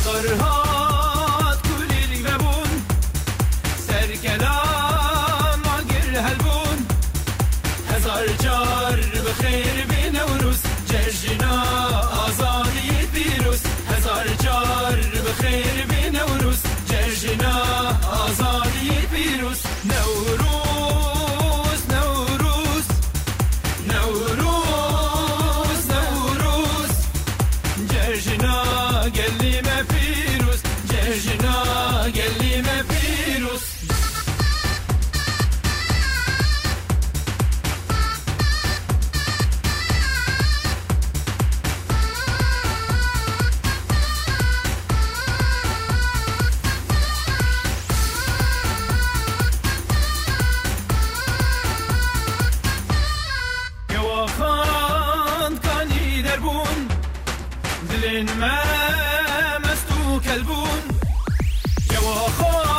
هات كل الغبون سركلام عقر هلبون هزار جار بخير بنوروس جرجنا آزادی پیروز هزار جار بخير بنوروس جرجنا آزادی پیروز نوروز نوروز نوروز نوروز جرجنا قلي ما پیروز جرجنا قلي ما پیروز دلن ما مستو كلبون جوا